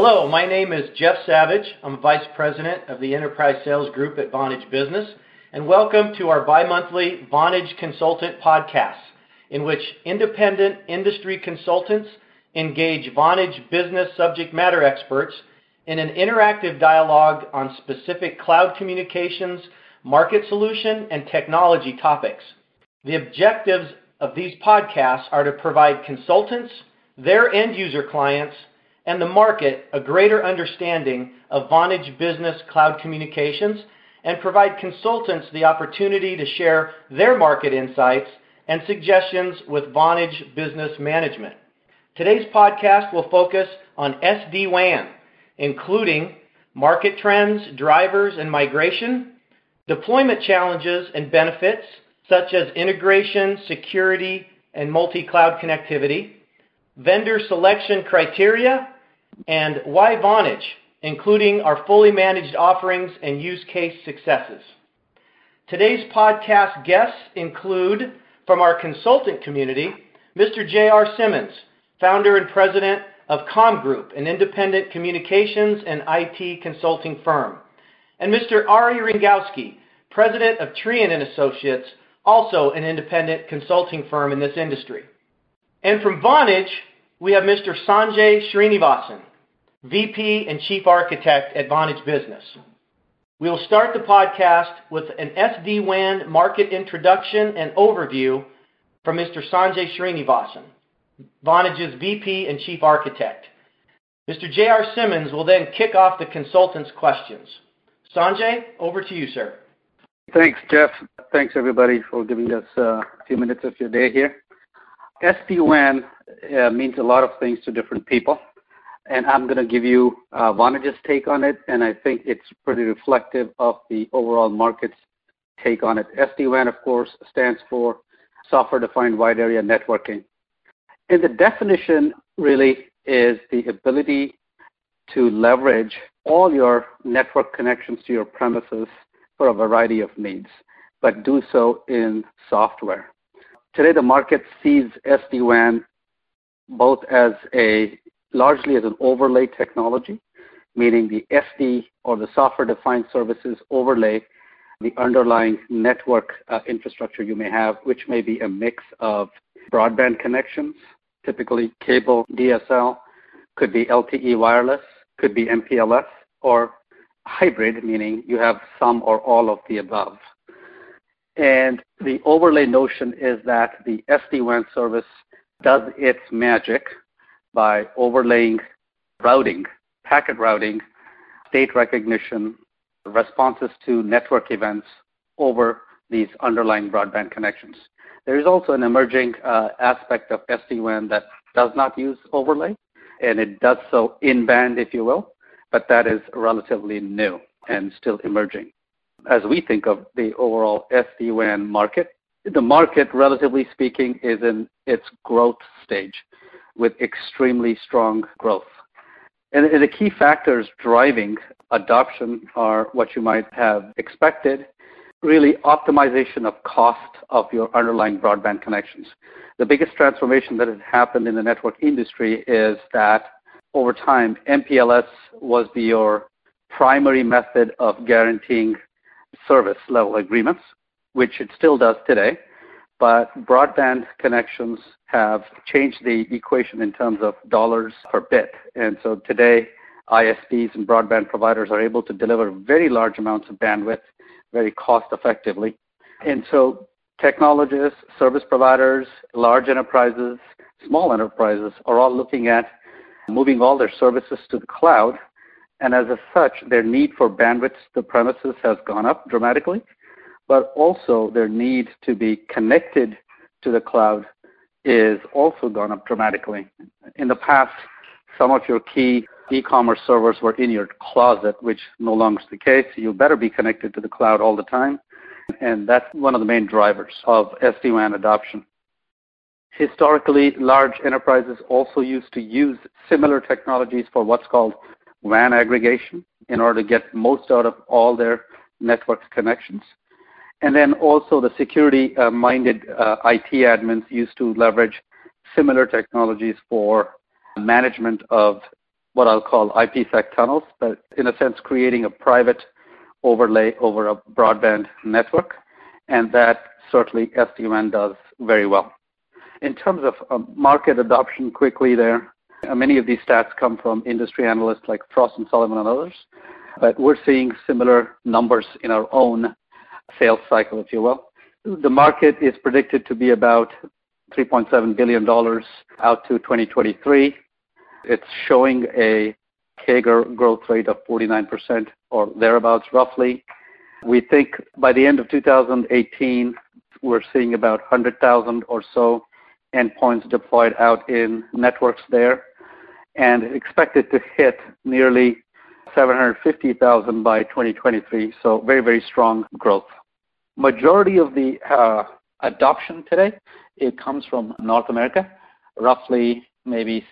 Hello, my name is Jeff Savage. I'm Vice President of the Enterprise Sales Group at Vonage Business, and welcome to our bi-monthly Vonage Consultant podcast, in which independent industry consultants engage Vonage Business subject matter experts in an interactive dialogue on specific cloud communications, market solution, and technology topics. The objectives of these podcasts are to provide consultants, their end user clients, and the market a greater understanding of Vonage Business cloud communications and provide consultants the opportunity to share their market insights and suggestions with Vonage Business Management. Today's podcast will focus on SD-WAN, including market trends, drivers, and migration, deployment challenges and benefits, such as integration, security, and multi-cloud connectivity, vendor selection criteria, and why Vonage, including our fully managed offerings and use case successes. Today's podcast guests include, from our consultant community, Mr. J.R. Simmons, founder and president of ComGroup, an independent communications and IT consulting firm, and Mr. Ari Ringowski, president of Trian & Associates, also an independent consulting firm in this industry. And from Vonage, we have Mr. Sanjay Srinivasan, VP and Chief Architect at Vonage Business. We will start the podcast with an SD-WAN market introduction and overview from Mr. Sanjay Srinivasan, Vonage's VP and Chief Architect. Mr. J.R. Simmons will then kick off the consultants' questions. Sanjay, over to you, sir. Thanks, Jeff. Thanks, everybody, for giving us a few minutes of your day here. SD-WAN means a lot of things to different people, and I'm going to give you Vonage's take on it, and I think it's pretty reflective of the overall market's take on it. SD-WAN, of course, stands for Software-Defined Wide Area Networking. And the definition really is the ability to leverage all your network connections to your premises for a variety of needs, but do so in software. Today, the market sees SD-WAN both as largely as an overlay technology, meaning the SD or the software-defined services overlay the underlying network infrastructure you may have, which may be a mix of broadband connections, typically cable, DSL, could be LTE wireless, could be MPLS, or hybrid, meaning you have some or all of the above. And the overlay notion is that the SD-WAN service does its magic by overlaying routing, packet routing, state recognition, responses to network events over these underlying broadband connections. There is also an emerging aspect of SD-WAN that does not use overlay, and it does so in-band, if you will, but that is relatively new and still emerging. As we think of the overall SD-WAN market, the market, relatively speaking, is in its growth stage with extremely strong growth. And the key factors driving adoption are what you might have expected, really optimization of cost of your underlying broadband connections. The biggest transformation that has happened in the network industry is that over time, MPLS was your primary method of guaranteeing service level agreements, which it still does today, but broadband connections have changed the equation in terms of dollars per bit. And so today, ISPs and broadband providers are able to deliver very large amounts of bandwidth very cost effectively. And so technologists, service providers, large enterprises, small enterprises are all looking at moving all their services to the cloud. And as such, their need for bandwidth to the premises has gone up dramatically, but also their need to be connected to the cloud is also gone up dramatically. In the past, some of your key e-commerce servers were in your closet, which no longer is the case. You better be connected to the cloud all the time, and that's one of the main drivers of SD-WAN adoption. Historically, large enterprises also used to use similar technologies for what's called WAN aggregation in order to get most out of all their network connections. And then also the security-minded IT admins used to leverage similar technologies for management of what I'll call IPsec tunnels, but in a sense creating a private overlay over a broadband network, and that certainly SD-WAN does very well. In terms of market adoption quickly there, many of these stats come from industry analysts like Frost & Sullivan and others, but we're seeing similar numbers in our own sales cycle, if you will. The market is predicted to be about $3.7 billion out to 2023. It's showing a CAGR growth rate of 49% or thereabouts roughly. We think by the end of 2018, we're seeing about 100,000 or so endpoints deployed out in networks there, and expected to hit nearly 750,000 by 2023, so very, very strong growth. Majority of the adoption today, it comes from North America, roughly maybe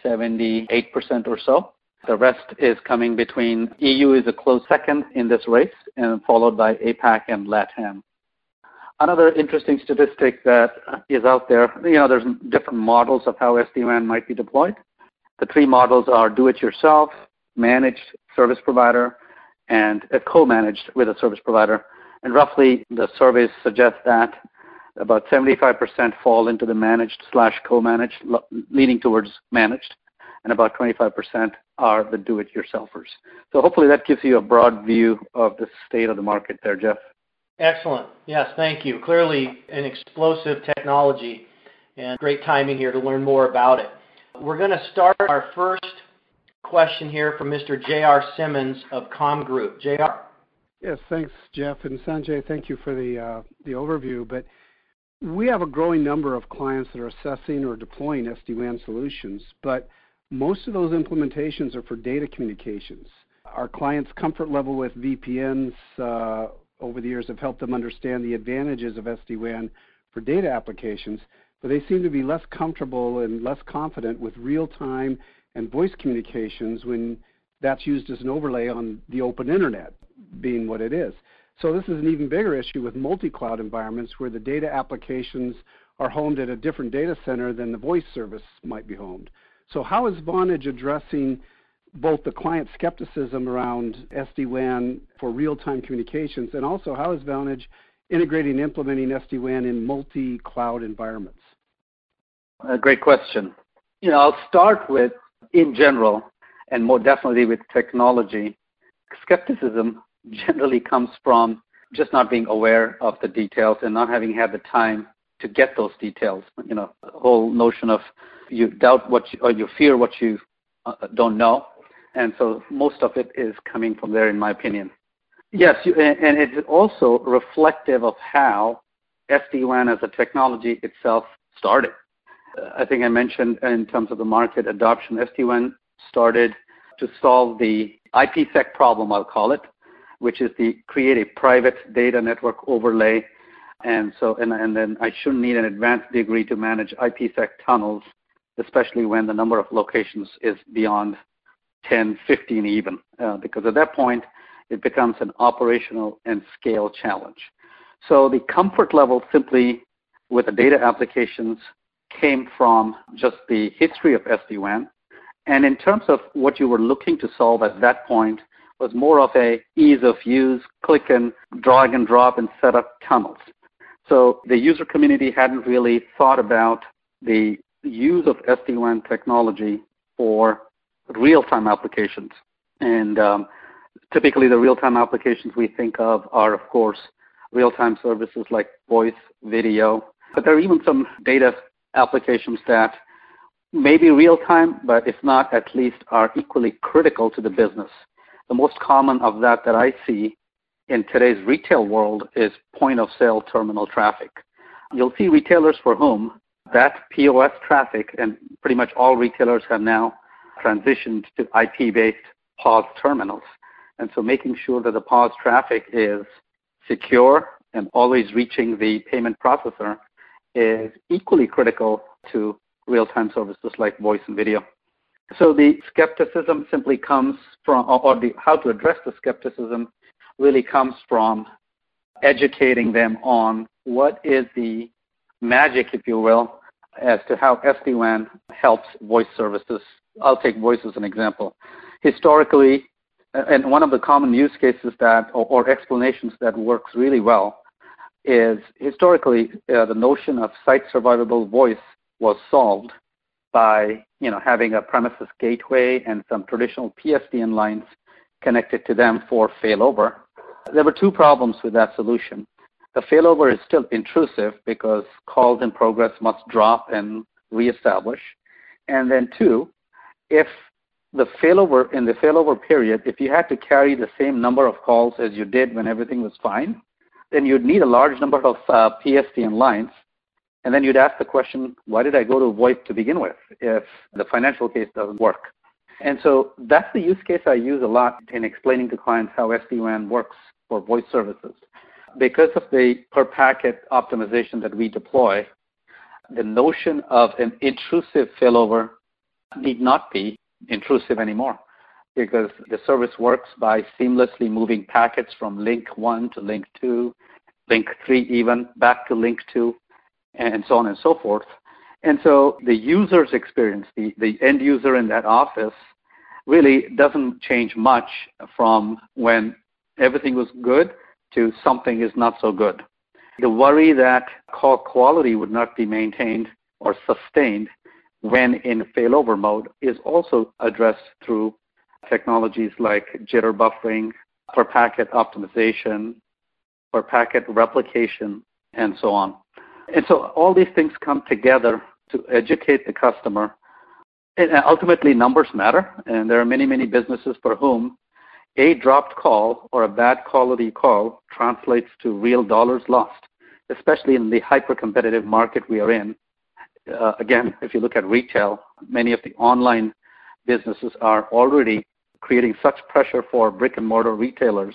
78% or so. The rest is coming between EU is a close second in this race, and followed by APAC and LATAM. Another interesting statistic that is out there, there's different models of how SD-WAN might be deployed. The three models are do-it-yourself, managed service provider, and co-managed with a service provider. And roughly the surveys suggest that about 75% fall into the managed/co-managed, leaning towards managed, and about 25% are the do-it-yourselfers. So hopefully that gives you a broad view of the state of the market there, Jeff. Excellent. Yes, thank you. Clearly an explosive technology, and great timing here to learn more about it. We're going to start our first question here from Mr. J.R. Simmons of Com Group. J.R. Yes, thanks, Jeff. And Sanjay, thank you for the overview. But we have a growing number of clients that are assessing or deploying SD-WAN solutions, but most of those implementations are for data communications. Our clients' comfort level with VPNs over the years have helped them understand the advantages of SD-WAN for data applications, but they seem to be less comfortable and less confident with real-time and voice communications when that's used as an overlay on the open internet, being what it is. So this is an even bigger issue with multi-cloud environments where the data applications are homed at a different data center than the voice service might be homed. So how is Vonage addressing both the client skepticism around SD-WAN for real-time communications, and also how is Vonage integrating and implementing SD-WAN in multi-cloud environments? Great question. I'll start with, in general, and more definitely with technology, skepticism generally comes from just not being aware of the details and not having had the time to get those details. The whole notion of you doubt or you fear what you don't know. And so most of it is coming from there, in my opinion. Yes, and it's also reflective of how SD-WAN as a technology itself started. I think I mentioned in terms of the market adoption, SD-WAN started to solve the IPsec problem, I'll call it, which is the create a private data network overlay. And then I shouldn't need an advanced degree to manage IPsec tunnels, especially when the number of locations is beyond 10, 15 even, because at that point, it becomes an operational and scale challenge. So the comfort level simply with the data applications came from just the history of SD-WAN. And in terms of what you were looking to solve at that point was more of a ease of use, click and drag and drop and set up tunnels. So the user community hadn't really thought about the use of SD-WAN technology for real-time applications. And typically the real-time applications we think of are, of course, real-time services like voice, video. But there are even some data applications that may be real-time, but if not, at least are equally critical to the business. The most common of that I see in today's retail world is point-of-sale terminal traffic. You'll see retailers for whom that POS traffic, and pretty much all retailers have now transitioned to IP-based POS terminals. And so making sure that the POS traffic is secure and always reaching the payment processor is equally critical to real-time services like voice and video. So the skepticism simply comes from, how to address the skepticism really comes from educating them on what is the magic, if you will, as to how SD-WAN helps voice services. I'll take voice as an example. historically, and one of the common use cases or explanations that works really well is historically the notion of site survivable voice was solved by having a premises gateway and some traditional PSTN lines connected to them for failover. There were two problems with that solution. The failover is still intrusive because calls in progress must drop and reestablish. And then two, if in the failover period, if you had to carry the same number of calls as you did when everything was fine, then you'd need a large number of PSTN lines. And then you'd ask the question, why did I go to VoIP to begin with if the financial case doesn't work? And so that's the use case I use a lot in explaining to clients how SD-WAN works for voice services. Because of the per packet optimization that we deploy, the notion of an intrusive failover need not be intrusive anymore, because the service works by seamlessly moving packets from link 1 to link 2, link 3 even, back to link 2, and so on and so forth. And so the user's experience, the end user in that office, really doesn't change much from when everything was good to something is not so good. The worry that call quality would not be maintained or sustained when in failover mode is also addressed through technologies like jitter buffering, per packet optimization, per packet replication, and so on. And so all these things come together to educate the customer. And ultimately, numbers matter, and there are many, many businesses for whom a dropped call or a bad quality call translates to real dollars lost, especially in the hyper-competitive market we are in. Again, if you look at retail, many of the online businesses are already creating such pressure for brick-and-mortar retailers,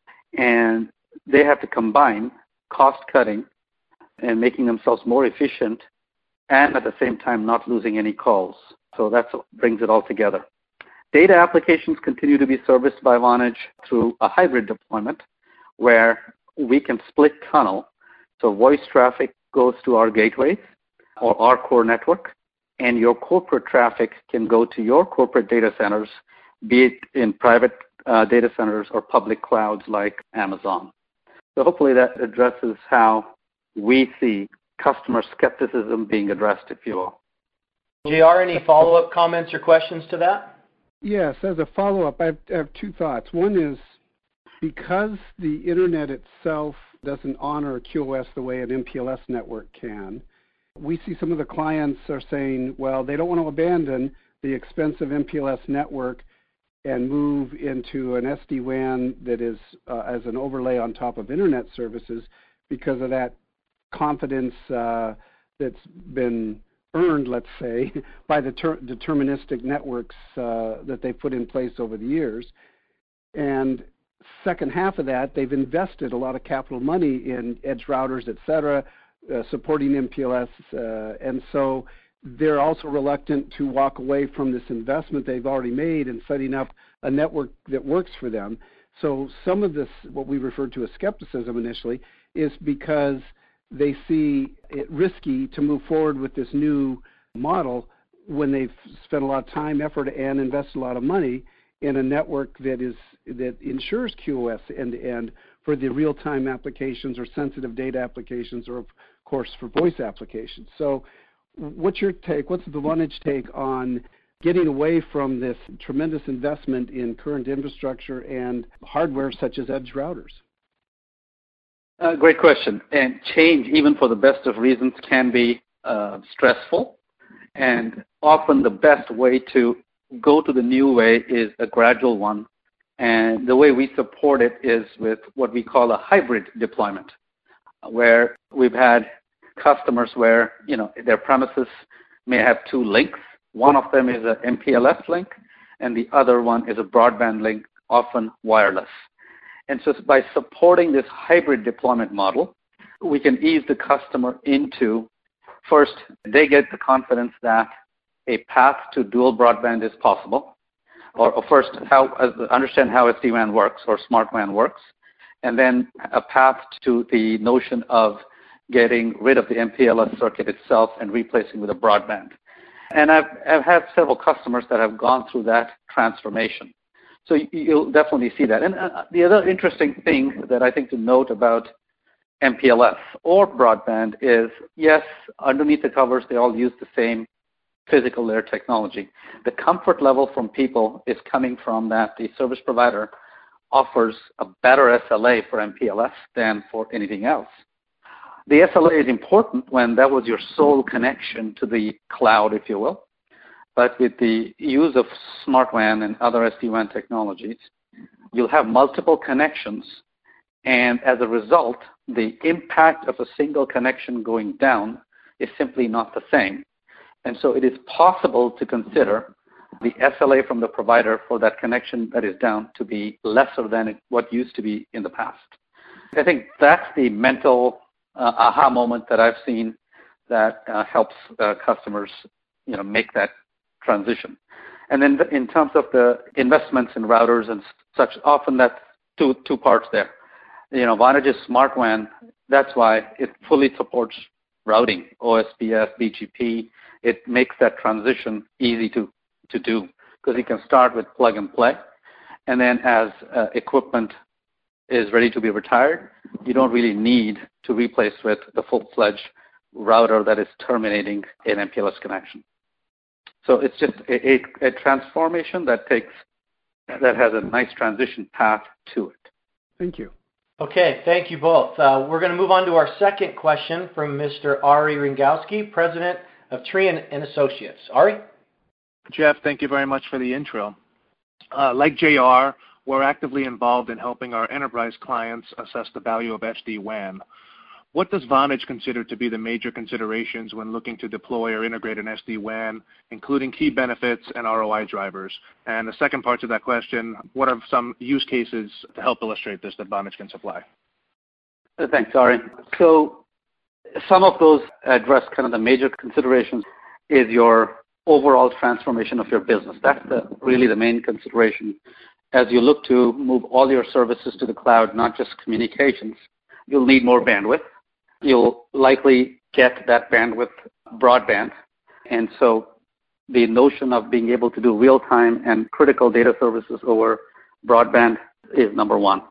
and they have to combine cost-cutting and making themselves more efficient and at the same time not losing any calls. So that brings it all together. Data applications continue to be serviced by Vonage through a hybrid deployment where we can split tunnel. So voice traffic goes to our gateways or our core network, and your corporate traffic can go to your corporate data centers, be it in private data centers or public clouds like Amazon. So hopefully that addresses how we see customer skepticism being addressed, if you will. JR, any follow-up comments or questions to that? Yes, as a follow-up, I have two thoughts. One is because the Internet itself doesn't honor QoS the way an MPLS network can, we see some of the clients are saying, well, they don't want to abandon the expensive MPLS network and move into an SD-WAN that is as an overlay on top of Internet services because of that confidence that's been earned, let's say, by the deterministic networks that they've put in place over the years. And second half of that, they've invested a lot of capital money in edge routers, et cetera, supporting MPLS. And so they're also reluctant to walk away from this investment they've already made in setting up a network that works for them. So some of this, what we referred to as skepticism initially, is because they see it risky to move forward with this new model when they've spent a lot of time, effort, and invested a lot of money in a network that ensures QoS end-to-end for the real-time applications or sensitive data applications or, of course, for voice applications. So what's your take? What's the Vonage take on getting away from this tremendous investment in current infrastructure and hardware such as edge routers? Great question. And change, even for the best of reasons, can be stressful. And often the best way to go to the new way is a gradual one. And the way we support it is with what we call a hybrid deployment, where we've had customers where their premises may have two links. One of them is an MPLS link, and the other one is a broadband link, often wireless. And so by supporting this hybrid deployment model, we can ease the customer into, first, they get the confidence that a path to dual broadband is possible, or first, understand how SD-WAN works or Smart WAN works, and then a path to the notion of getting rid of the MPLS circuit itself and replacing with a broadband. And I've had several customers that have gone through that transformation. So you'll definitely see that. And the other interesting thing that I think to note about MPLS or broadband is, yes, underneath the covers, they all use the same physical layer technology. The comfort level from people is coming from that the service provider offers a better SLA for MPLS than for anything else. The SLA is important when that was your sole connection to the cloud, if you will. But with the use of SmartWAN and other SD-WAN technologies, you'll have multiple connections, and as a result, the impact of a single connection going down is simply not the same. And so it is possible to consider the SLA from the provider for that connection that is down to be lesser than what used to be in the past. I think that's the mental aha moment that I've seen that helps customers, make that transition. And then in terms of the investments in routers and such, often that's two parts there. Vonage's SmartWAN, that's why it fully supports routing, OSPF, BGP. It makes that transition easy to do because you can start with plug and play. And then as equipment is ready to be retired, you don't really need to replace with the full-fledged router that is terminating an MPLS connection. So it's just a transformation that has a nice transition path to it. Thank you. Okay, thank you both. We're going to move on to our second question from Mr. Ari Ringowski, President of Trian and Associates. Ari? Jeff, thank you very much for the intro. Like JR, we're actively involved in helping our enterprise clients assess the value of SD-WAN. What does Vonage consider to be the major considerations when looking to deploy or integrate an SD-WAN, including key benefits and ROI drivers? And the second part to that question, what are some use cases to help illustrate this that Vonage can supply? Thanks, Ari. So some of those address kind of the major considerations is your overall transformation of your business. That's really the main consideration. As you look to move all your services to the cloud, not just communications, you'll need more bandwidth. You'll likely get that bandwidth broadband. And so the notion of being able to do real-time and critical data services over broadband is number one.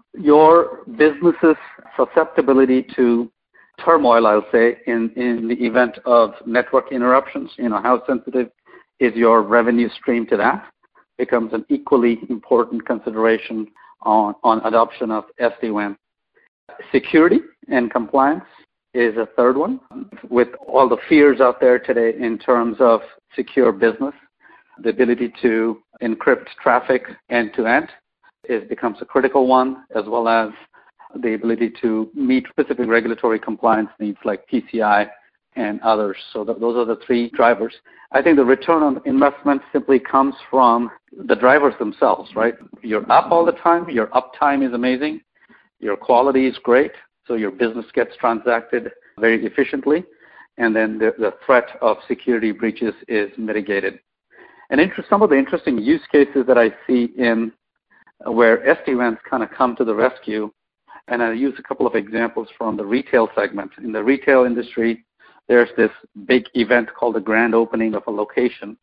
Your business's susceptibility to turmoil, I'll say, in the event of network interruptions, how sensitive is your revenue stream to that, becomes an equally important consideration on adoption of SD-WAN. Security and compliance is a third one. With all the fears out there today in terms of secure business, the ability to encrypt traffic end-to-end becomes a critical one, as well as the ability to meet specific regulatory compliance needs like PCI and others. So those are the three drivers. I think the return on investment simply comes from the drivers themselves, right? You're up all the time. Your uptime is amazing. Your quality is great, so your business gets transacted very efficiently, and then the threat of security breaches is mitigated. And some of the interesting use cases that I see in where SD-WANs kind of come to the rescue, and I use a couple of examples from the retail segment. In the retail industry, there's this big event called the grand opening of a location,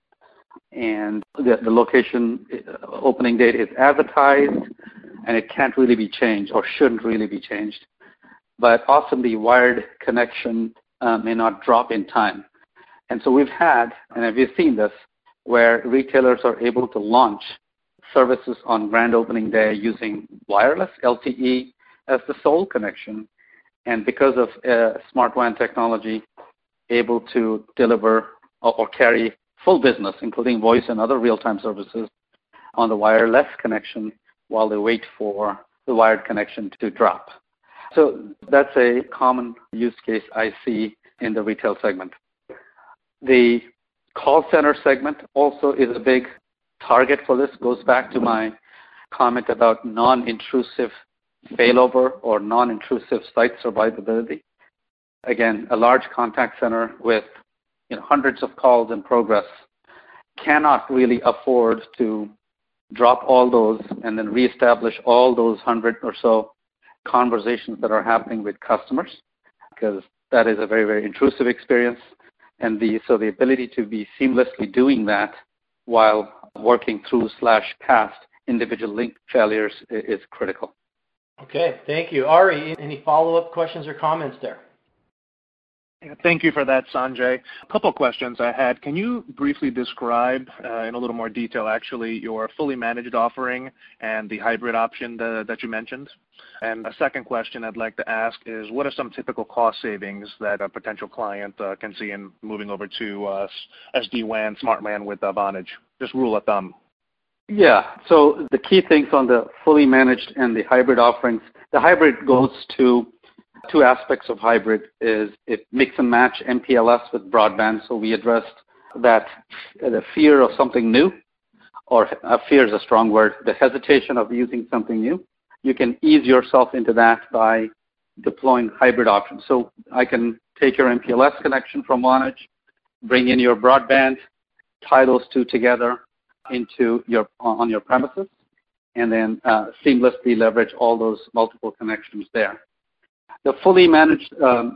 and the location opening date is advertised, and it can't really be changed or shouldn't really be changed. But often the wired connection may not drop in time. And so we've had, and we've seen this, where retailers are able to launch services on grand opening day using wireless LTE as the sole connection, and because of SmartWAN technology, able to deliver or carry full business, including voice and other real-time services, on the wireless connection while they wait for the wired connection to drop. So that's a common use case I see in the retail segment. The call center segment also is a big target for this. Goes back to my comment about non-intrusive failover or non-intrusive site survivability. Again, a large contact center with hundreds of calls in progress cannot really afford to drop all those and then reestablish all those 100 or so conversations that are happening with customers, because that is a very, very intrusive experience. And so the ability to be seamlessly doing that while working through / past individual link failures is critical. Okay, thank you. Ari, any follow-up questions or comments there? Thank you for that, Sanjay. A couple of questions I had. Can you briefly describe in a little more detail, actually, your fully managed offering and the hybrid option that you mentioned? And a second question I'd like to ask is, what are some typical cost savings that a potential client can see in moving over to SD-WAN, SmartLAN with Vonage? Just rule of thumb. Yeah. So the key things on the fully managed and the hybrid offerings, the hybrid goes to two aspects of hybrid is it mix and match MPLS with broadband. So we addressed that the fear of something new, or fear is a strong word, the hesitation of using something new. You can ease yourself into that by deploying hybrid options. So I can take your MPLS connection from Vonage, bring in your broadband, tie those two together on your premises, and then seamlessly leverage all those multiple connections there. The fully managed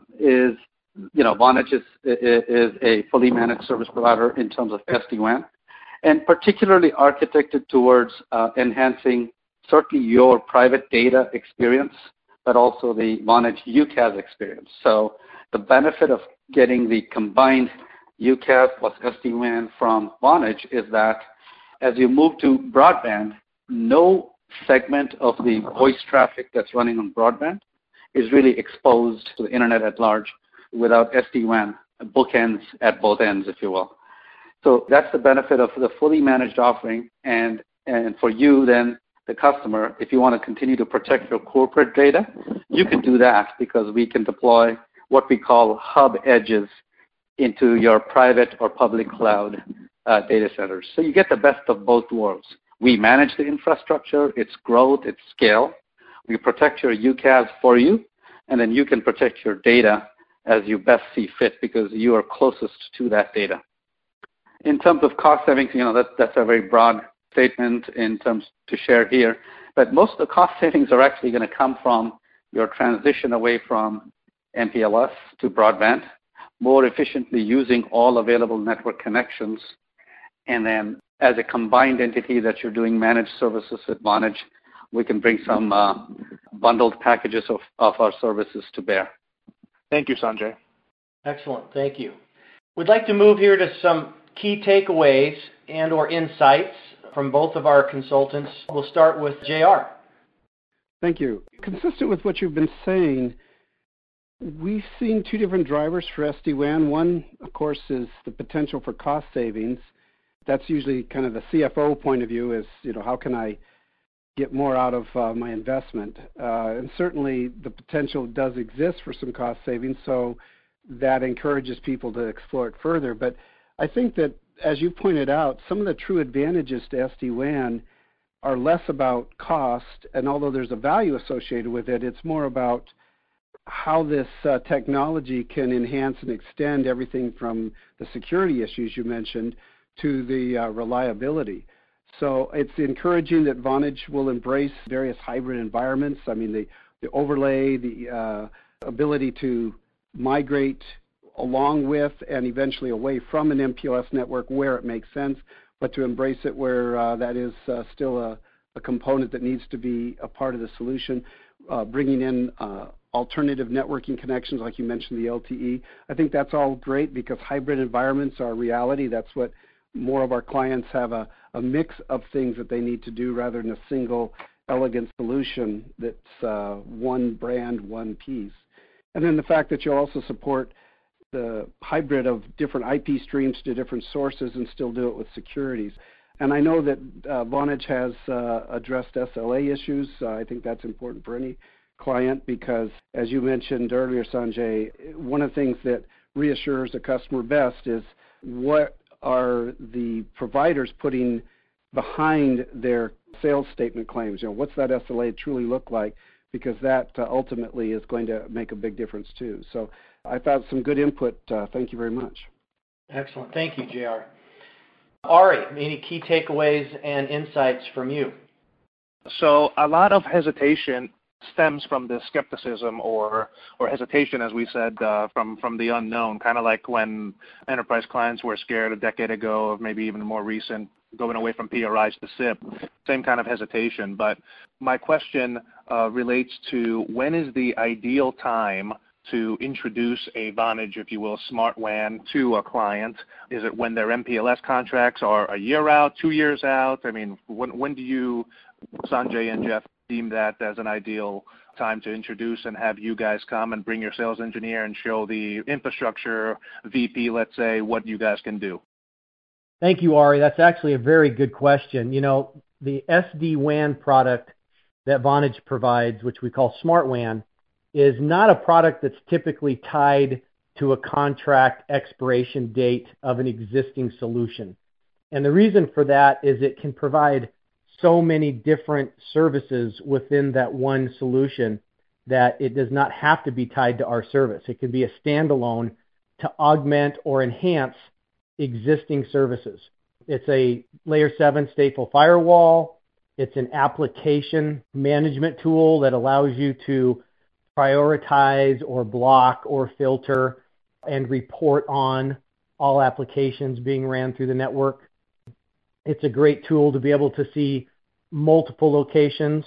Vonage is a fully managed service provider in terms of SD-WAN, and particularly architected towards enhancing certainly your private data experience, but also the Vonage UCaaS experience. So the benefit of getting the combined UCaaS plus SD-WAN from Vonage is that as you move to broadband, no segment of the voice traffic that's running on broadband is really exposed to the internet at large without SD-WAN bookends at both ends, if you will. So that's the benefit of the fully managed offering. And for you, then, the customer, if you want to continue to protect your corporate data, you can do that because we can deploy what we call hub edges into your private or public cloud data centers. So you get the best of both worlds. We manage the infrastructure, its growth, its scale. We protect your UCaaS for you, and then you can protect your data as you best see fit because you are closest to that data. In terms of cost savings, that's a very broad statement in terms to share here, but most of the cost savings are actually going to come from your transition away from MPLS to broadband, more efficiently using all available network connections, and then as a combined entity that you're doing managed services with Vonage, we can bring some bundled packages of our services to bear. Thank you, Sanjay. Excellent. Thank you. We'd like to move here to some key takeaways and or insights from both of our consultants. We'll start with JR. Thank you. Consistent with what you've been saying, we've seen two different drivers for SD-WAN. One, of course, is the potential for cost savings. That's usually kind of the CFO point of view is, how can I get more out of my investment? And certainly the potential does exist for some cost savings, so that encourages people to explore it further. But I think that, as you pointed out, some of the true advantages to SD-WAN are less about cost, and although there's a value associated with it, it's more about how this technology can enhance and extend everything from the security issues you mentioned to the reliability. So it's encouraging that Vonage will embrace various hybrid environments. I mean, the overlay, the ability to migrate along with and eventually away from an MPLS network where it makes sense, but to embrace it where that is still a component that needs to be a part of the solution, bringing in alternative networking connections like you mentioned, the LTE. I think that's all great because hybrid environments are a reality. That's what more of our clients have, a mix of things that they need to do rather than a single elegant solution that's one brand, one piece. And then the fact that you'll also support the hybrid of different IP streams to different sources and still do it with securities. And I know that Vonage has addressed SLA issues. I think that's important for any client because, as you mentioned earlier, Sanjay, one of the things that reassures a customer best is what are the providers putting behind their sales statement claims. What's that SLA truly look like? Because that ultimately is going to make a big difference too. So I thought some good input. Thank you very much. Excellent. Thank you, JR. Ari, any key takeaways and insights from you? So a lot of hesitation stems from the skepticism or hesitation, as we said, from the unknown, kind of like when enterprise clients were scared a decade ago, or maybe even more recent, going away from PRIs to SIP, same kind of hesitation. But my question relates to when is the ideal time to introduce a Vonage, if you will, Smart WAN to a client? Is it when their MPLS contracts are a year out, 2 years out? I mean, when do you, Sanjay and Jeff, deem that as an ideal time to introduce and have you guys come and bring your sales engineer and show the infrastructure VP, let's say, what you guys can do? Thank you, Ari. That's actually a very good question. You know, the SD-WAN product that Vonage provides, which we call Smart WAN, is not a product that's typically tied to a contract expiration date of an existing solution. And the reason for that is it can provide so many different services within that one solution that it does not have to be tied to our service. It can be a standalone to augment or enhance existing services. It's a layer 7 stateful firewall. It's an application management tool that allows you to prioritize or block or filter and report on all applications being ran through the network. It's a great tool to be able to see multiple locations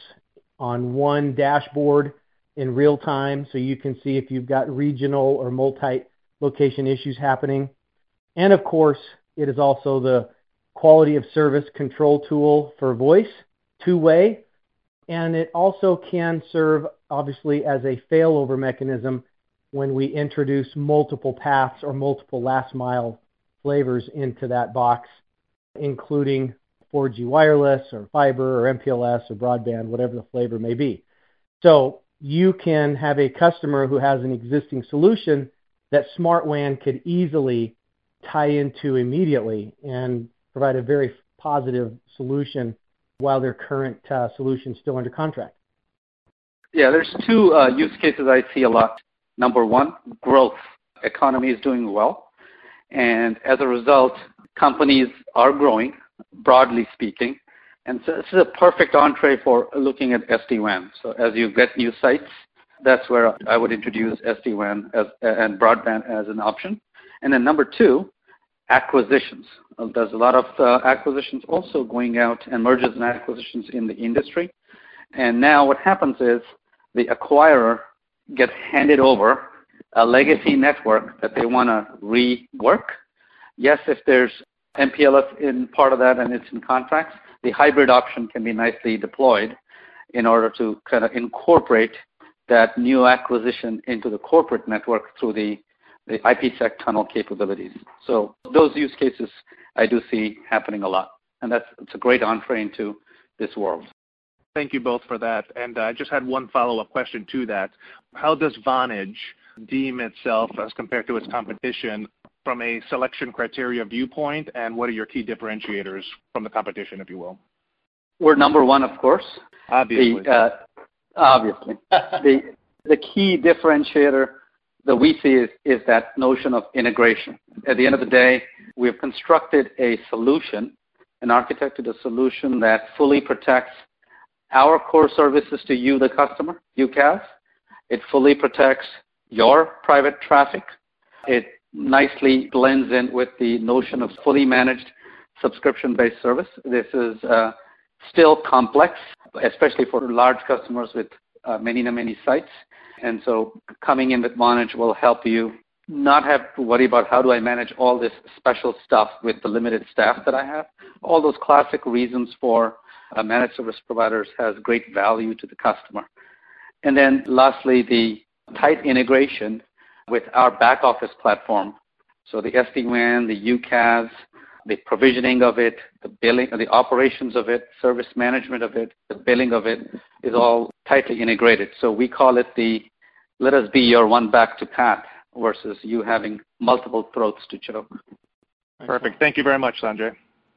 on one dashboard in real time, so you can see if you've got regional or multi-location issues happening. And of course, it is also the quality of service control tool for voice, two-way, and it also can serve, obviously, as a failover mechanism when we introduce multiple paths or multiple last-mile flavors into that box, including 4G wireless or fiber or MPLS or broadband, whatever the flavor may be. So you can have a customer who has an existing solution that Smart WAN could easily tie into immediately and provide a very positive solution while their current solution is still under contract. Yeah, there's two use cases I see a lot. Number one, growth. Economy is doing well, and as a result, companies are growing, broadly speaking, and so this is a perfect entree for looking at SD-WAN. So as you get new sites, that's where I would introduce SD-WAN and broadband as an option. And then number two, acquisitions. There's a lot of acquisitions also going out, and mergers and acquisitions in the industry. And now what happens is the acquirer gets handed over a legacy network that they want to rework. Yes, if there's MPLS in part of that and it's in contracts, the hybrid option can be nicely deployed in order to kind of incorporate that new acquisition into the corporate network through the IPsec tunnel capabilities. So those use cases I do see happening a lot, and it's a great entree into this world. Thank you both for that. And I just had one follow-up question to that. How does Vonage deem itself as compared to its competition from a selection criteria viewpoint, and what are your key differentiators from the competition, if you will? We're number one, of course. Obviously. Obviously. The key differentiator that we see is that notion of integration. At the end of the day, we've constructed a solution and architected a solution that fully protects our core services to you, the customer, UCaaS. It fully protects your private traffic. It nicely blends in with the notion of fully managed subscription-based service. This is still complex, especially for large customers with many sites. And so coming in with Vonage will help you not have to worry about how do I manage all this special stuff with the limited staff that I have. All those classic reasons for managed service providers has great value to the customer. And then lastly, the tight integration with our back office platform. So the SD-WAN, the UCaaS, the provisioning of it, the billing, the operations of it, service management of it, the billing of it is all tightly integrated. So we call it the let us be your one back to Pat versus you having multiple throats to choke. Perfect. Thank you very much, Sanjay.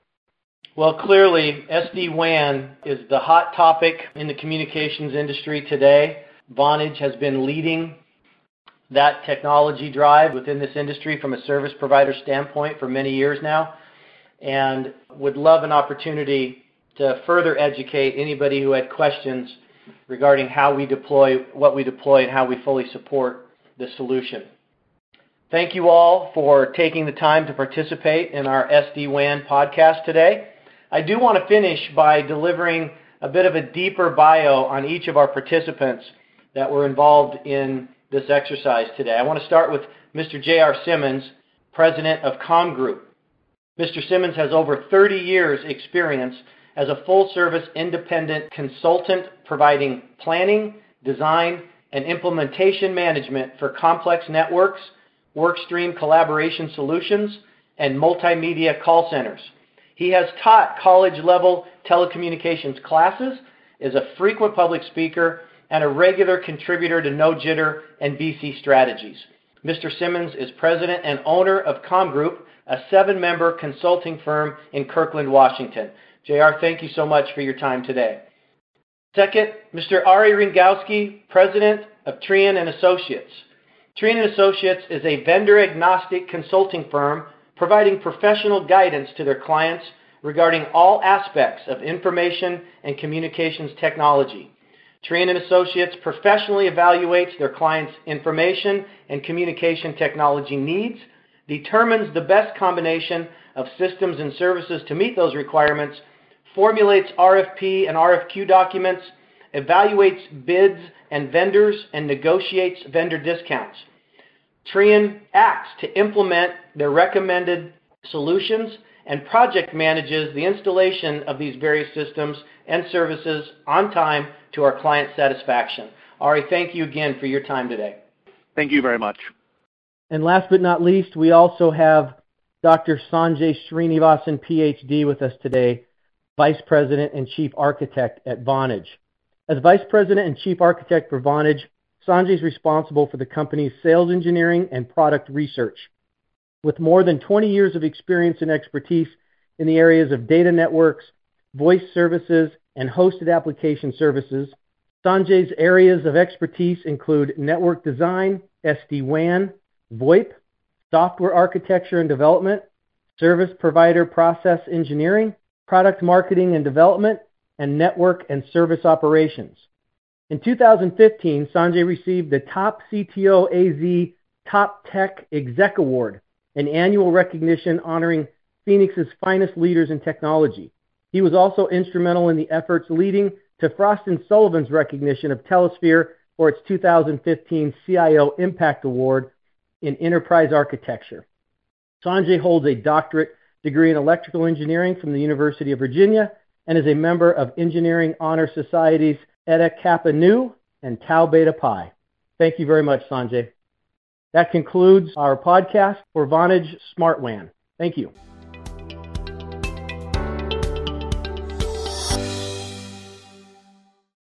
Well, clearly, SD-WAN is the hot topic in the communications industry today. Vonage has been leading that technology drive within this industry from a service provider standpoint for many years now, and would love an opportunity to further educate anybody who had questions regarding how we deploy, what we deploy, and how we fully support the solution. Thank you all for taking the time to participate in our SD-WAN podcast today. I do want to finish by delivering a bit of a deeper bio on each of our participants that were involved in this exercise today. I want to start with Mr. J.R. Simmons, President of ComGroup. Mr. Simmons has over 30 years experience as a full-service independent consultant providing planning, design, and implementation management for complex networks, workstream collaboration solutions, and multimedia call centers. He has taught college-level telecommunications classes, is a frequent public speaker, and a regular contributor to No Jitter and BC Strategies. Mr. Simmons is president and owner of ComGroup, a 7-member consulting firm in Kirkland, Washington. JR, thank you so much for your time today. Second, Mr. Ari Ringowski, president of Trian & Associates. Trian & Associates is a vendor-agnostic consulting firm providing professional guidance to their clients regarding all aspects of information and communications technology. Trian & Associates professionally evaluates their clients' information and communication technology needs, determines the best combination of systems and services to meet those requirements, formulates RFP and RFQ documents, evaluates bids and vendors, and negotiates vendor discounts. Trian acts to implement their recommended solutions and project manages the installation of these various systems and services on time to our client satisfaction. Ari, thank you again for your time today. Thank you very much. And last but not least, we also have Dr. Sanjay Srinivasan, PhD, with us today, Vice President and Chief Architect at Vonage. As Vice President and Chief Architect for Vonage, Sanjay is responsible for the company's sales engineering and product research. With more than 20 years of experience and expertise in the areas of data networks, voice services, and hosted application services, Sanjay's areas of expertise include network design, SD-WAN, VoIP, software architecture and development, service provider process engineering, product marketing and development, and network and service operations. In 2015, Sanjay received the Top CTO AZ Top Tech Exec Award, an annual recognition honoring Phoenix's finest leaders in technology. He was also instrumental in the efforts leading to Frost & Sullivan's recognition of Telesphere for its 2015 CIO Impact Award in Enterprise Architecture. Sanjay holds a doctorate degree in electrical engineering from the University of Virginia and is a member of Engineering Honor Societies Eta Kappa Nu and Tau Beta Pi. Thank you very much, Sanjay. That concludes our podcast for Vonage Smart WAN. Thank you.